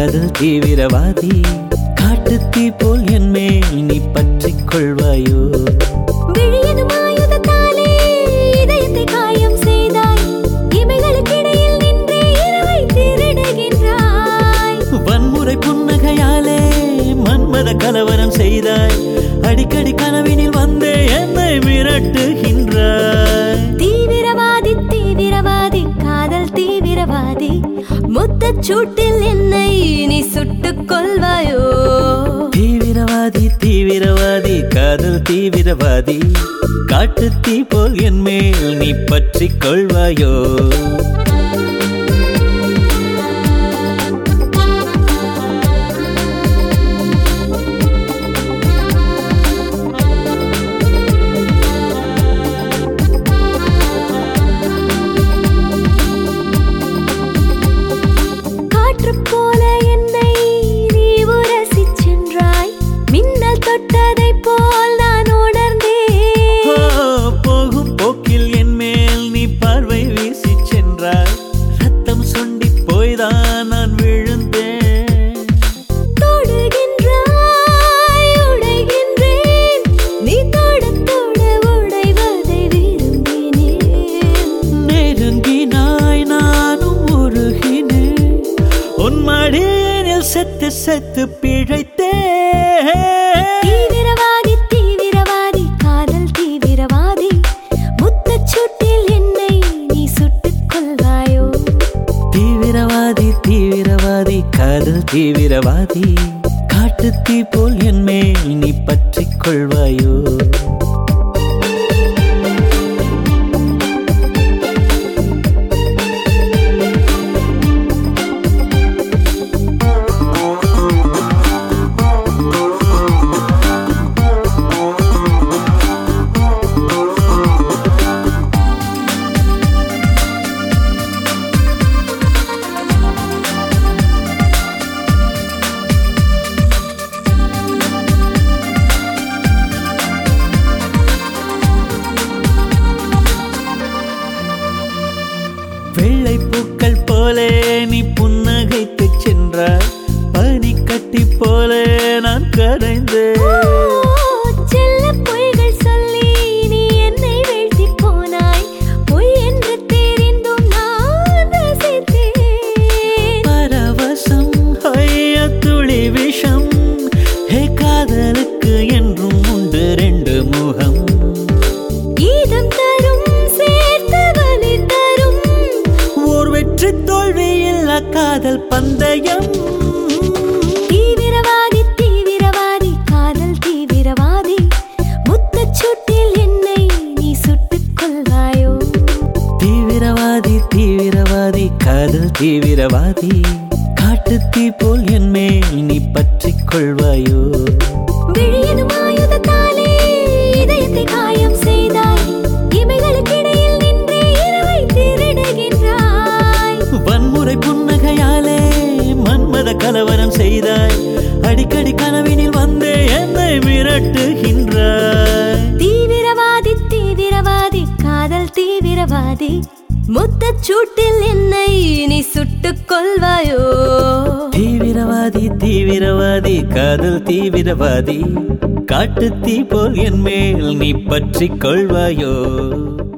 காதல் தீவிரவாதி காட்டு தீ போல் என் மேல் நீ பற்றிக் கொள்வாயோ விழியனும் ஆயுதத்தாலே இதயத்தை காயம் செய்தாய் இமைகளுக்கிடையில் நின்றே இரவை திருடுகின்றாய் வன்முறை புன்னகையாலே மன்மத கலவரம் செய்தாய் அடிக்கடி கனவினில் வந்தே என்னை மிரட்டுகின்றாய் தீவிரவாதி தீவிரவாதி காதல் தீவிரவாதி முத்தச் சூட்டில் என்னை நீ சுட்டுக் கொள்வாயோ தீவிரவாதி தீவிரவாதி காதல் தீவிரவாதி காட்டு தீ போல் என் மேல் நீ பற்றிக் கொள்வாயோ நான் விழுந்தேன் தொடுகின்றாய் உடைகின்றேன் நீ தொட தொட உடைவதை விரும்பினேன் நெருங்கினாய் நானும் உருகினேன் உன் மடியினில் செத்து செத்து பிழைத்தேன் தீவிரவாதி தீவிரவாதி காதல் தீவிரவாதி முத்தச் சூட்டில் என்னை நீ சுட்டுக் கொள்வாயோ தீவிரவாதி தீவிரவாதி காதல் தீவிரவாதி காட்டு தீ போல் என் மேல் நீ பற்றிக் கொள்வாயோ வெள்ளை பூக்கள் போலே நீ புன்னகைத்து சென்றாய் பனி கட்டி போலே நான் கரைந்தேன் செல்ல பொய்கள் சொல்லி நீ என்னை வீழ்த்தி போனாய் பொய் என்று தெரிந்தும் நான் ரசித்தேன் பரவசம் ஐய துளி விஷம் ஹே காதலுக்கு என்றும் உண்டு ரெண்டு முகம் ஈதம் தரும் சேர்த்து வலி தரும் ஓர் வெற்றி தோல்வியில் காதல் பந்தயம் தீவிரவாதி தீவிரவாதி காதல் தீவிரவாதி முத்தச் சூட்டில் என்னை நீ சுட்டுக் கொள்வாயோ தீவிரவாதி தீவிரவாதி காதல் தீவிரவாதி காட்டு தீ போல் என் மேல் நீ பற்றிக் கொள்வாயோ விழியனும் ஆயுதத்தாலே இதயத்தை காயம் செய்தாய் இமைகளுக்கிடையில் நின்றே இரவை திருடுகின்றாய் வன்முறை புன்னகையாலே மன்மத கலவரம் செய்தாய் அடிக்கடி கனவினில் வந்தே என்னை மிரட்டுகின்றாய் தீவிரவாதி தீவிரவாதி காதல் தீவிரவாதி முத்தச் சூட்டில் என்னை நீ சுட்டுக் கொள்வாயோ தீவிரவாதி தீவிரவாதி காதல் தீவிரவாதி காட்டு தீ போல் என் மேல் நீ பற்றிக் கொள்வாயோ